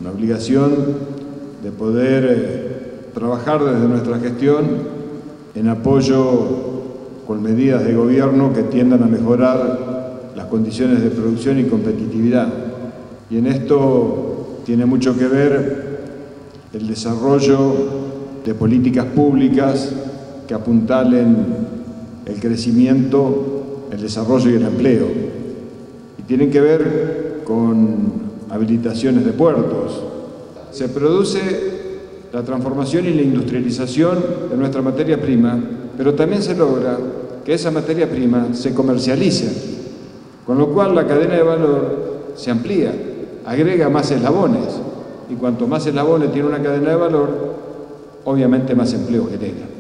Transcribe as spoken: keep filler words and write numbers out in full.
una obligación de poder eh, trabajar desde nuestra gestión en apoyo con medidas de gobierno que tiendan a mejorar las condiciones de producción y competitividad. Y en esto tiene mucho que ver el desarrollo de políticas públicas que apuntalen el crecimiento, el desarrollo y el empleo. Y tienen que ver con habilitaciones de puertos. Se produce la transformación y la industrialización de nuestra materia prima, pero también se logra que esa materia prima se comercialice, con lo cual la cadena de valor se amplía, agrega más eslabones, y cuanto más eslabones tiene una cadena de valor, obviamente más empleo genera.